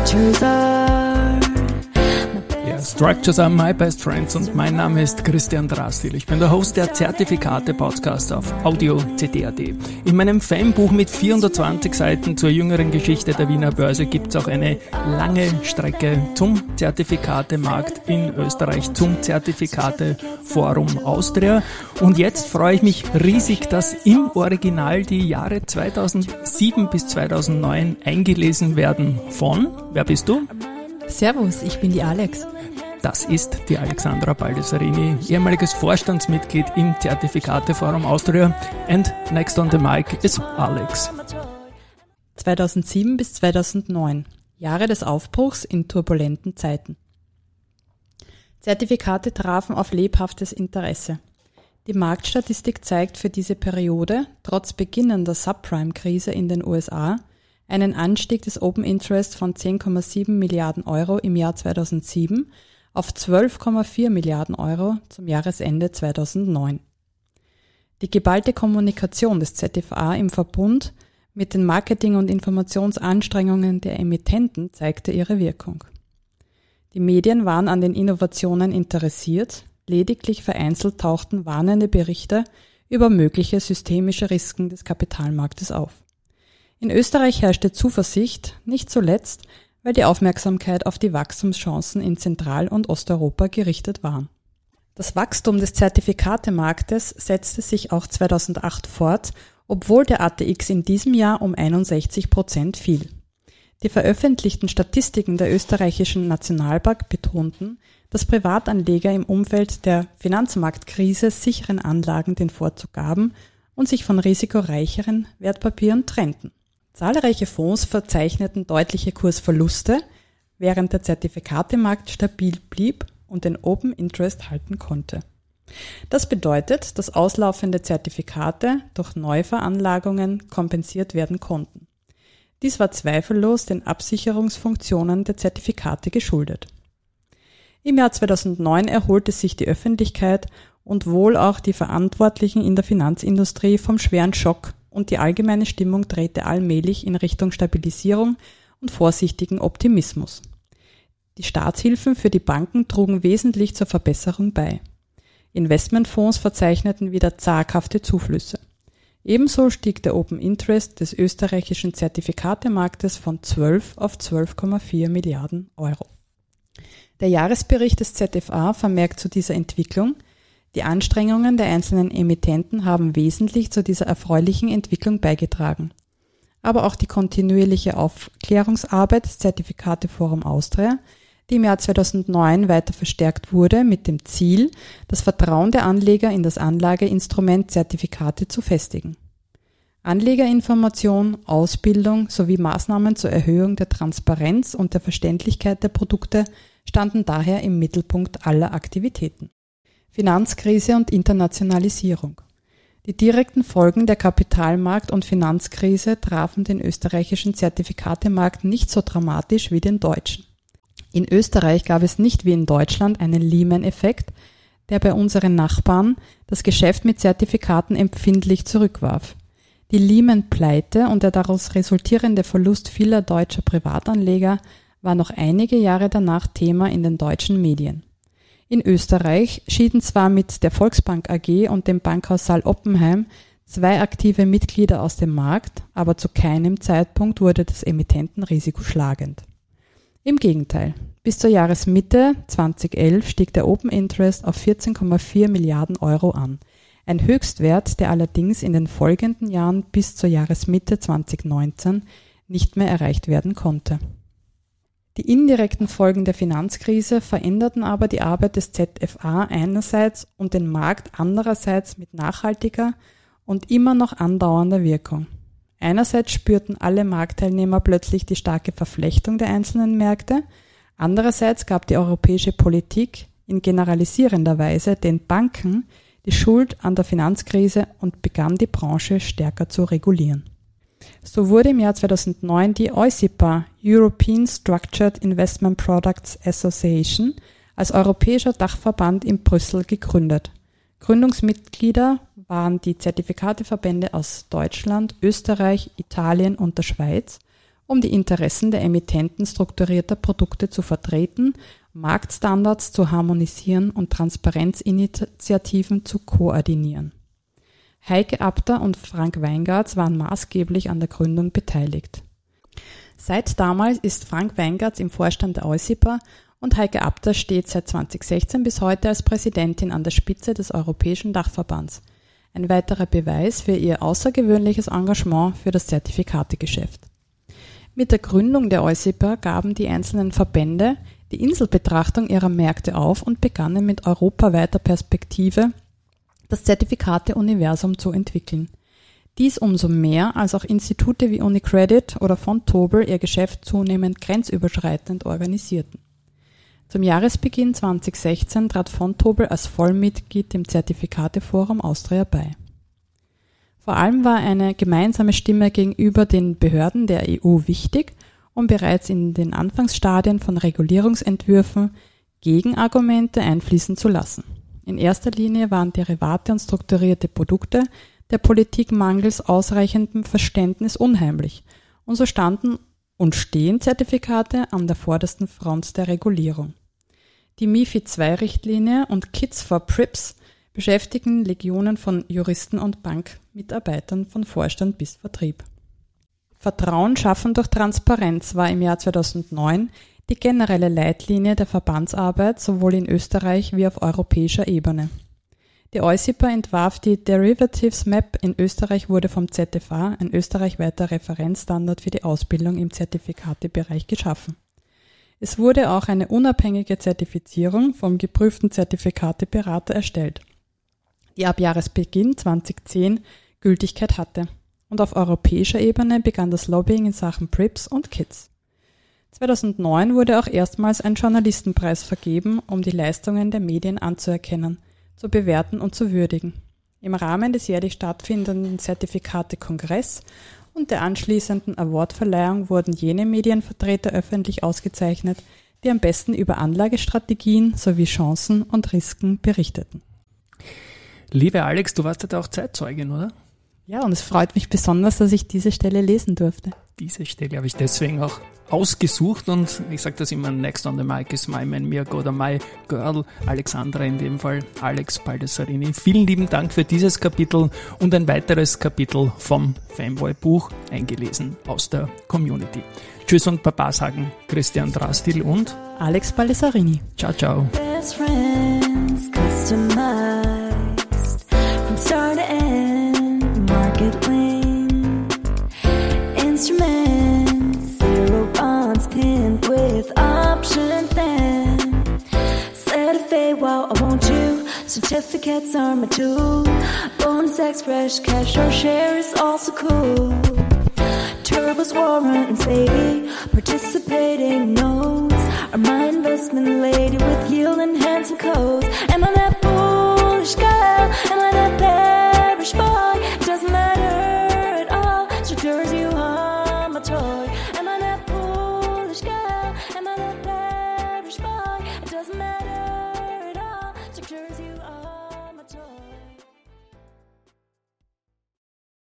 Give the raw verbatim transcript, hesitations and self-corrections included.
structures are. Ja, Structures are my best friends und mein Name ist Christian Drastil. Ich bin der Host der Zertifikate-Podcast auf audio punkt c t punkt a t. In meinem Fanbuch mit vierhundertzwanzig Seiten zur jüngeren Geschichte der Wiener Börse gibt es auch eine lange Strecke zum Zertifikatemarkt in Österreich, zum Zertifikateforum Austria. Und jetzt freue ich mich riesig, dass im Original die Jahre zweitausendsieben bis zweitausendneun eingelesen werden von, wer bist du? Servus, ich bin die Alex. Das ist die Alexandra Baldessarini, ehemaliges Vorstandsmitglied im Zertifikateforum Austria. And next on the mic is Alex. zweitausendsieben bis zweitausendneun, Jahre des Aufbruchs in turbulenten Zeiten. Zertifikate trafen auf lebhaftes Interesse. Die Marktstatistik zeigt für diese Periode, trotz beginnender Subprime-Krise in den U S A, einen Anstieg des Open Interest von zehn Komma sieben Milliarden Euro im Jahr zweitausendsieben auf zwölf Komma vier Milliarden Euro zum Jahresende zweitausendneun. Die geballte Kommunikation des Z F A im Verbund mit den Marketing- und Informationsanstrengungen der Emittenten zeigte ihre Wirkung. Die Medien waren an den Innovationen interessiert, lediglich vereinzelt tauchten warnende Berichte über mögliche systemische Risiken des Kapitalmarktes auf. In Österreich herrschte Zuversicht, nicht zuletzt, weil die Aufmerksamkeit auf die Wachstumschancen in Zentral- und Osteuropa gerichtet war. Das Wachstum des Zertifikatemarktes setzte sich auch zweitausendacht fort, obwohl der A T X in diesem Jahr um einundsechzig Prozent fiel. Die veröffentlichten Statistiken der österreichischen Nationalbank betonten, dass Privatanleger im Umfeld der Finanzmarktkrise sicheren Anlagen den Vorzug gaben und sich von risikoreicheren Wertpapieren trennten. Zahlreiche Fonds verzeichneten deutliche Kursverluste, während der Zertifikatemarkt stabil blieb und den Open Interest halten konnte. Das bedeutet, dass auslaufende Zertifikate durch Neuveranlagungen kompensiert werden konnten. Dies war zweifellos den Absicherungsfunktionen der Zertifikate geschuldet. Im Jahr zweitausendneun erholte sich die Öffentlichkeit und wohl auch die Verantwortlichen in der Finanzindustrie vom schweren Schock und die allgemeine Stimmung drehte allmählich in Richtung Stabilisierung und vorsichtigen Optimismus. Die Staatshilfen für die Banken trugen wesentlich zur Verbesserung bei. Investmentfonds verzeichneten wieder zaghafte Zuflüsse. Ebenso stieg der Open Interest des österreichischen Zertifikatemarktes von zwölf auf zwölf Komma vier Milliarden Euro. Der Jahresbericht des Z F A vermerkt zu dieser Entwicklung: Die Anstrengungen der einzelnen Emittenten haben wesentlich zu dieser erfreulichen Entwicklung beigetragen. Aber auch die kontinuierliche Aufklärungsarbeit des Zertifikateforum Austria, die im Jahr zweitausendneun weiter verstärkt wurde, mit dem Ziel, das Vertrauen der Anleger in das Anlageinstrument Zertifikate zu festigen. Anlegerinformation, Ausbildung sowie Maßnahmen zur Erhöhung der Transparenz und der Verständlichkeit der Produkte standen daher im Mittelpunkt aller Aktivitäten. Finanzkrise und Internationalisierung. Die direkten Folgen der Kapitalmarkt- und Finanzkrise trafen den österreichischen Zertifikatemarkt nicht so dramatisch wie den deutschen. In Österreich gab es nicht wie in Deutschland einen Lehman-Effekt, der bei unseren Nachbarn das Geschäft mit Zertifikaten empfindlich zurückwarf. Die Lehman-Pleite und der daraus resultierende Verlust vieler deutscher Privatanleger war noch einige Jahre danach Thema in den deutschen Medien. In Österreich schieden zwar mit der Volksbank A G und dem Bankhaus Saal Oppenheim zwei aktive Mitglieder aus dem Markt, aber zu keinem Zeitpunkt wurde das Emittentenrisiko schlagend. Im Gegenteil, bis zur Jahresmitte zweitausendelf stieg der Open Interest auf vierzehn Komma vier Milliarden Euro an, ein Höchstwert, der allerdings in den folgenden Jahren bis zur Jahresmitte zweitausendneunzehn nicht mehr erreicht werden konnte. Die indirekten Folgen der Finanzkrise veränderten aber die Arbeit des Z F A einerseits und den Markt andererseits mit nachhaltiger und immer noch andauernder Wirkung. Einerseits spürten alle Marktteilnehmer plötzlich die starke Verflechtung der einzelnen Märkte, andererseits gab die europäische Politik in generalisierender Weise den Banken die Schuld an der Finanzkrise und begann die Branche stärker zu regulieren. So wurde im Jahr zweitausendneun die EUSIPA, European Structured Investment Products Association, als europäischer Dachverband in Brüssel gegründet. Gründungsmitglieder waren die Zertifikateverbände aus Deutschland, Österreich, Italien und der Schweiz um die Interessen der Emittenten strukturierter Produkte zu vertreten, Marktstandards zu harmonisieren und Transparenzinitiativen zu koordinieren. Heike Abter und Frank Weingartz waren maßgeblich an der Gründung beteiligt. Seit damals ist Frank Weingartz im Vorstand der EUSIPA und Heike Abter steht seit zweitausendsechzehn bis heute als Präsidentin an der Spitze des Europäischen Dachverbands. Ein weiterer Beweis für ihr außergewöhnliches Engagement für das Zertifikategeschäft. Mit der Gründung der EUSIPA gaben die einzelnen Verbände die Inselbetrachtung ihrer Märkte auf und begannen mit europaweiter Perspektive das Zertifikate-Universum zu entwickeln. Dies umso mehr, als auch Institute wie UniCredit oder Vontobel ihr Geschäft zunehmend grenzüberschreitend organisierten. Zum Jahresbeginn zweitausendsechzehn trat Vontobel als Vollmitglied dem Zertifikateforum Austria bei. Vor allem war eine gemeinsame Stimme gegenüber den Behörden der E U wichtig, um bereits in den Anfangsstadien von Regulierungsentwürfen Gegenargumente einfließen zu lassen. In erster Linie waren Derivate und strukturierte Produkte der Politik mangels ausreichendem Verständnis unheimlich, und so standen und stehen Zertifikate an der vordersten Front der Regulierung. Die MiFID zwei Richtlinie und Kits for Prips beschäftigen Legionen von Juristen und Bankmitarbeitern von Vorstand bis Vertrieb. Vertrauen schaffen durch Transparenz war im Jahr zweitausendneun die generelle Leitlinie der Verbandsarbeit sowohl in Österreich wie auf europäischer Ebene. Die EUSIPA entwarf die Derivatives Map. In Österreich wurde vom Z F A ein österreichweiter Referenzstandard für die Ausbildung im Zertifikatebereich geschaffen. Es wurde auch eine unabhängige Zertifizierung vom geprüften Zertifikateberater erstellt, die ab Jahresbeginn zweitausendzehn Gültigkeit hatte. Und auf europäischer Ebene begann das Lobbying in Sachen Prips und Kits. zweitausendneun wurde auch erstmals ein Journalistenpreis vergeben, um die Leistungen der Medien anzuerkennen, zu bewerten und zu würdigen. Im Rahmen des jährlich stattfindenden Zertifikate-Kongress und der anschließenden Awardverleihung wurden jene Medienvertreter öffentlich ausgezeichnet, die am besten über Anlagestrategien sowie Chancen und Risiken berichteten. Liebe Alex, du warst ja auch Zeitzeugin, oder? Ja, und es freut mich besonders, dass ich diese Stelle lesen durfte. Diese Stelle habe ich deswegen auch ausgesucht und ich sage das immer, next on the mic is my man Mirko oder my girl, Alexandra in dem Fall, Alex Baldessarini. Vielen lieben Dank für dieses Kapitel und ein weiteres Kapitel vom Fanboy-Buch, eingelesen aus der Community. Tschüss und Baba sagen Christian Drastil und Alex Baldessarini. Ciao, ciao. Best friends, customized, from start to end, market link, instruments, zero bonds pinned with options then, set a fade while I want you, certificates are my tool, bonus X, fresh cash or share is also cool, turbos, warrant and Sadie, participating notes, are my investment lady with yield and handsome codes, and I never